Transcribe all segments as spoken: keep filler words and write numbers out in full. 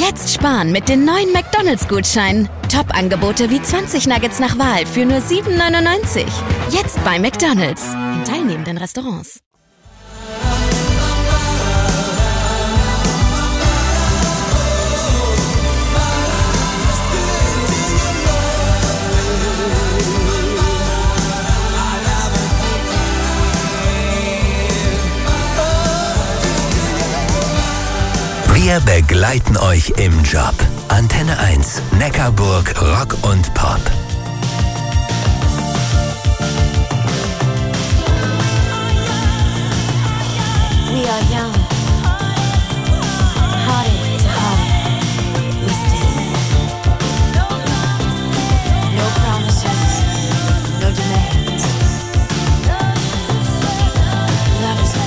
Jetzt sparen mit den neuen McDonalds-Gutscheinen. Top-Angebote wie zwanzig Nuggets nach Wahl für nur sieben neunundneunzig. Jetzt bei McDonalds. In teilnehmenden Restaurants. Wir begleiten euch im Job. Antenne eins, Neckarburg, Rock und Pop. We are young, heartache to heartache, we stand. No promises, no demands. Love is a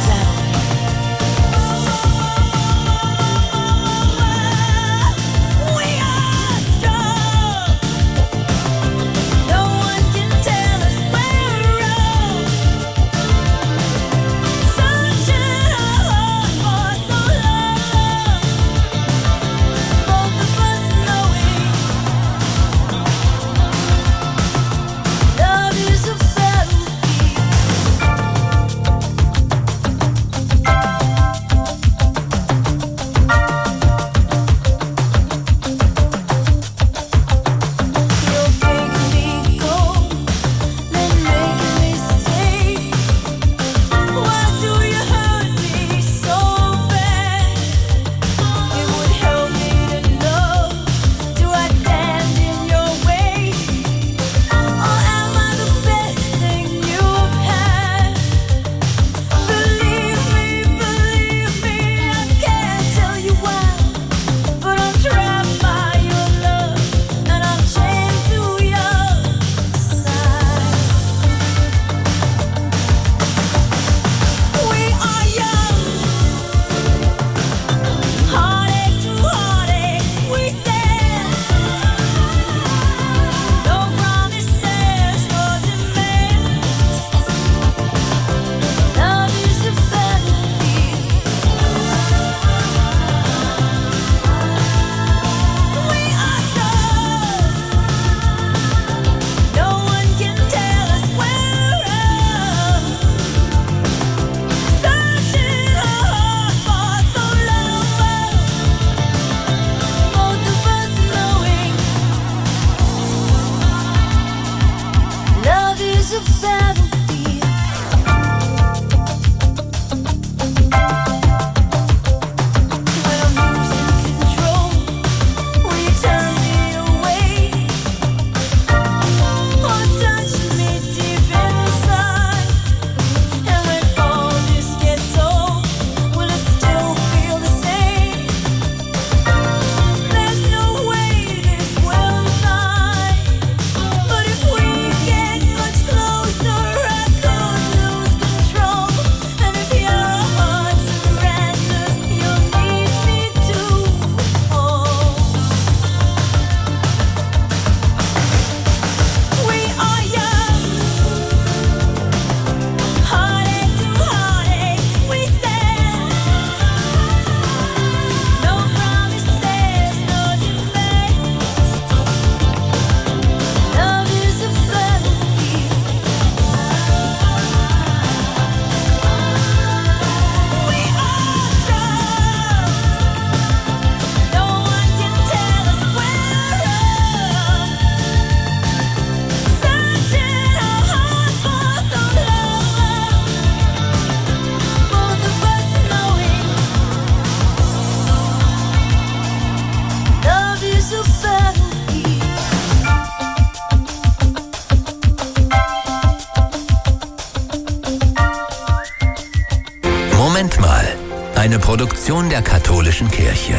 Eine Produktion der Katholischen Kirche.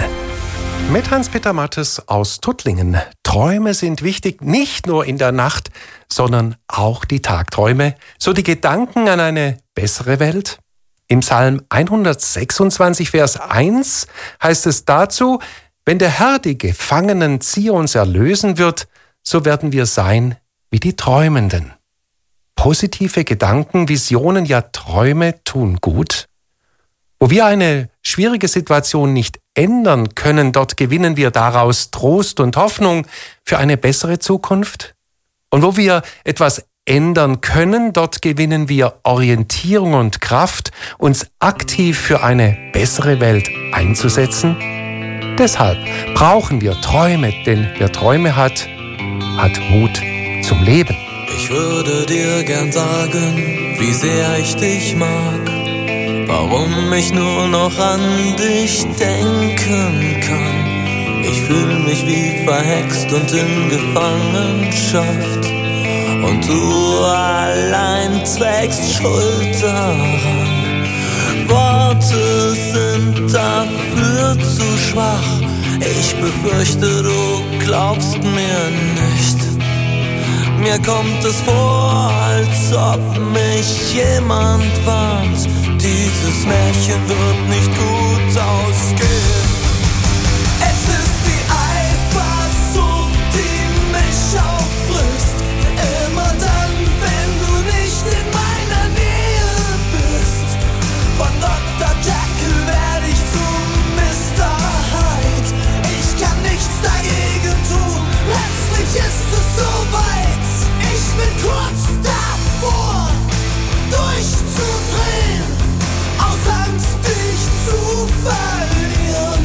Mit Hans-Peter Mattes aus Tuttlingen. Träume sind wichtig, nicht nur in der Nacht, sondern auch die Tagträume. So die Gedanken an eine bessere Welt. Im Psalm hundertsechsundzwanzig, Vers eins heißt es dazu: Wenn der Herr die Gefangenen Zions erlösen wird, so werden wir sein wie die Träumenden. Positive Gedanken, Visionen, ja Träume tun gut. Wo wir eine schwierige Situation nicht ändern können, dort gewinnen wir daraus Trost und Hoffnung für eine bessere Zukunft. Und wo wir etwas ändern können, dort gewinnen wir Orientierung und Kraft, uns aktiv für eine bessere Welt einzusetzen. Deshalb brauchen wir Träume, denn wer Träume hat, hat Mut zum Leben. Ich würde dir gern sagen, wie sehr ich dich mag, warum ich nur noch an dich denken kann. Ich fühle mich wie verhext und in Gefangenschaft, und du allein trägst Schuld daran. Worte sind dafür zu schwach. Ich befürchte, du glaubst mir nicht. Mir kommt es vor, als ob mich jemand warnt. Dieses Märchen wird nicht gut ausgehen. Es ist die Eifersucht, die mich auffrisst. Immer dann, wenn du nicht in meiner Nähe bist. Von Doktor Jekyll werde ich zum Mister Hyde. Ich kann nichts dagegen tun, plötzlich ist es soweit. Ich bin kurz davor, durchzudrehen, aus Angst dich zu verlieren.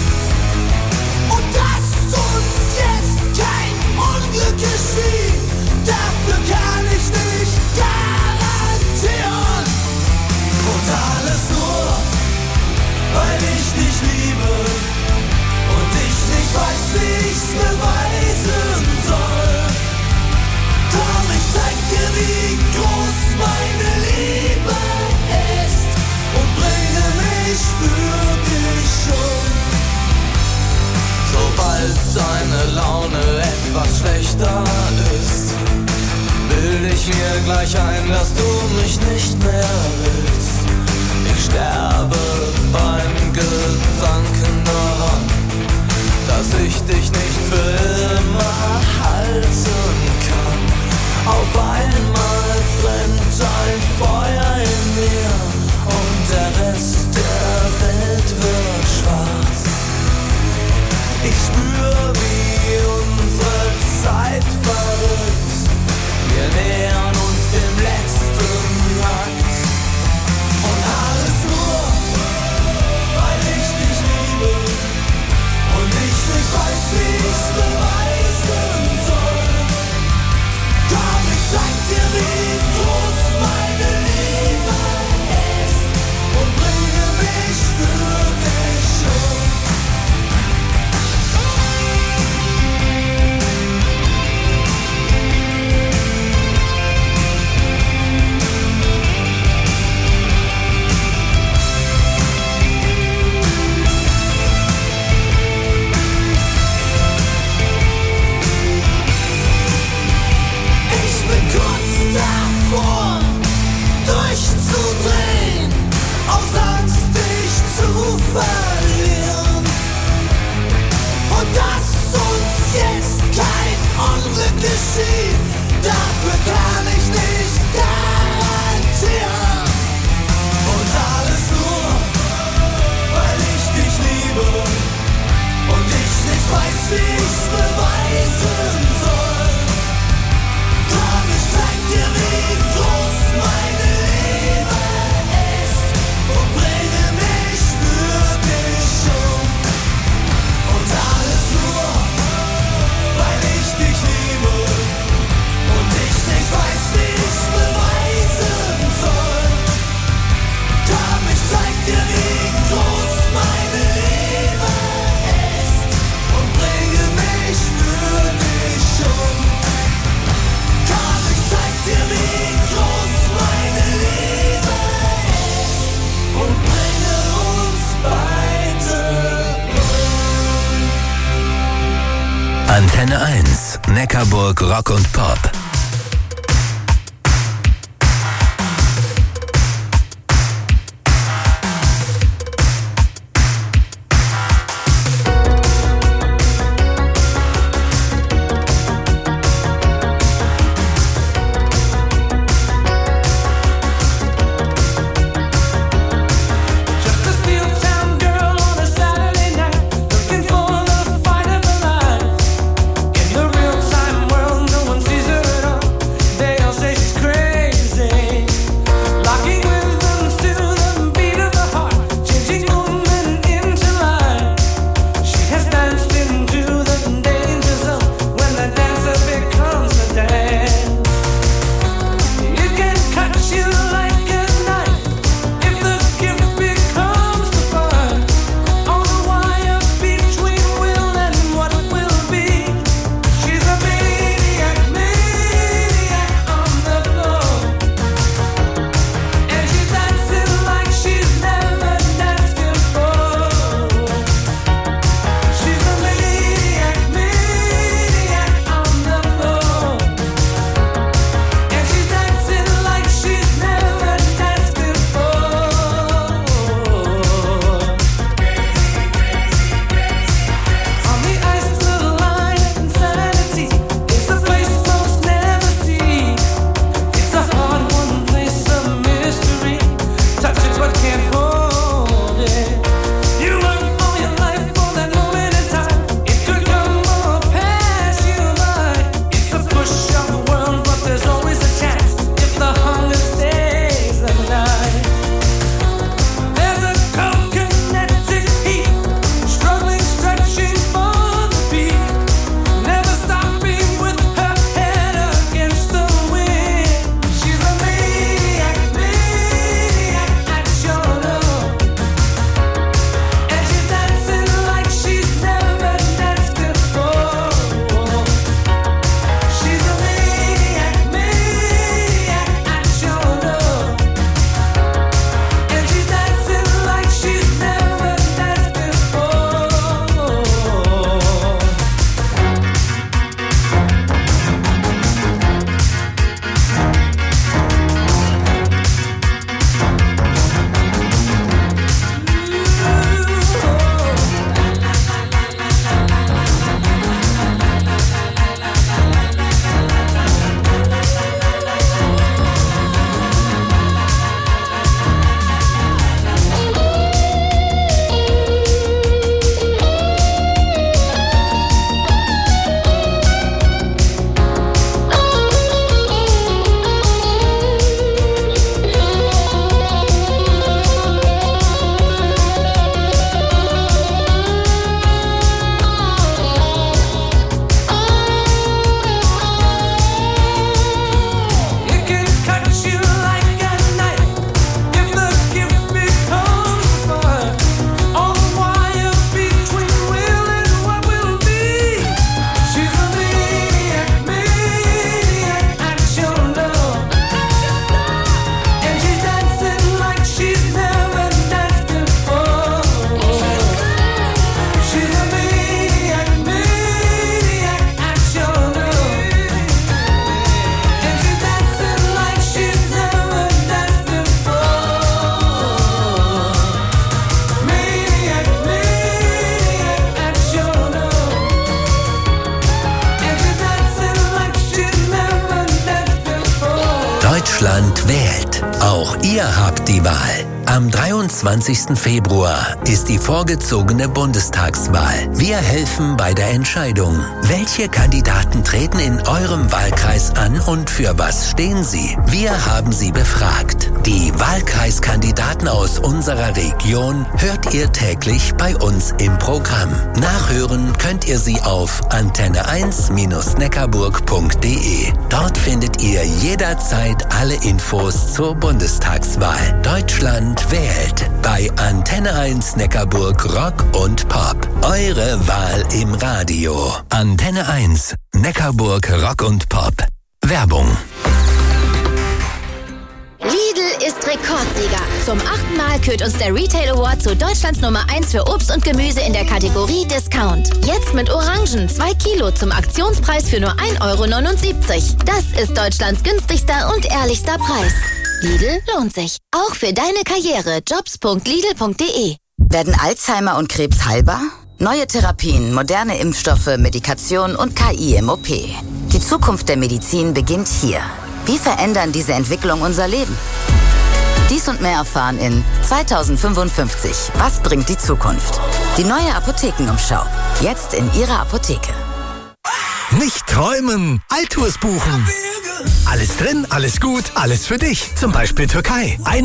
Und dass uns jetzt kein Unglück geschieht, dafür kann ich nicht garantieren. Und alles nur, weil ich dich liebe und ich nicht weiß, wie ich's beweisen soll. Komm, ich zeig dir, wie groß meine Liebe ist und bringe mich für dich um. Sobald deine Laune etwas schlechter ist, bild ich mir gleich ein, dass du mich nicht mehr willst. Ich sterbe beim Gedanken daran, dass ich dich nicht für immer halten kann. Auf einmal brennt ein Feuer in mir und der Rest der Welt wird schwarz. Ich spür, wie unsere Zeit verrückt. Wir nähern uns dem letzten Akt. Und alles nur, weil ich dich liebe und ich nicht weiß, wie ich's beweisen soll. Komm, ich zeig dir, wie groß meine Liebe ist und bringe mich für dich um. Davor, durchzudrehen, aus Angst dich zu verlieren. Und dass uns jetzt kein Unglück geschieht, dafür kann ich nicht garantieren. Und alles nur, weil ich dich liebe und ich nicht weiß, wie ich's beweisen soll. Komm, ich zeig dir, wie groß meine Liebe ist und bringe mich für dich um. Und alles nur, weil ich dich liebe und ich nicht weiß, wie ich's beweisen soll. Komm, ich zeig dir, wie groß meine Liebe ist und bringe mich für dich um. Komm, ich zeig dir, wie groß meine Liebe ist und bringe uns beide um. Antenne eins, Neckarburg Rock und Pop. Just Deutschland wählt. Auch ihr habt die Wahl. Am dreiundzwanzigsten Februar ist die vorgezogene Bundestagswahl. Wir helfen bei der Entscheidung. Welche Kandidaten treten in eurem Wahlkreis an und für was stehen sie? Wir haben sie befragt. Die Wahlkreiskandidaten aus unserer Region hört ihr täglich bei uns im Programm. Nachhören könnt ihr sie auf antenne eins neckarburg punkt de. Dort findet ihr jederzeit alle Infos zur Bundestagswahl. Deutschland wählt bei Antenne eins Neckarburg Rock und Pop. Eure Wahl im Radio. Antenne eins Neckarburg Rock und Pop. Werbung. Lidl ist Rekordsieger. Zum achten Mal kürt uns der Retail Award zu Deutschlands Nummer eins für Obst und Gemüse in der Kategorie Discount. Jetzt mit Orangen zwei Kilo zum Aktionspreis für nur ein Euro neunundsiebzig. Das ist Deutschlands günstigster und ehrlichster Preis. Lidl lohnt sich. Auch für deine Karriere. jobs punkt lidl punkt de. Werden Alzheimer und Krebs heilbar? Neue Therapien, moderne Impfstoffe, Medikation und K I im O P. Die Zukunft der Medizin beginnt hier. Wie verändern diese Entwicklungen unser Leben? Dies und mehr erfahren in zweitausendfünfundfünfzig. Was bringt die Zukunft? Die neue Apothekenumschau. Jetzt in Ihrer Apotheke. Nicht träumen, Alltours buchen. Alles drin, alles gut, alles für dich. Zum Beispiel Türkei.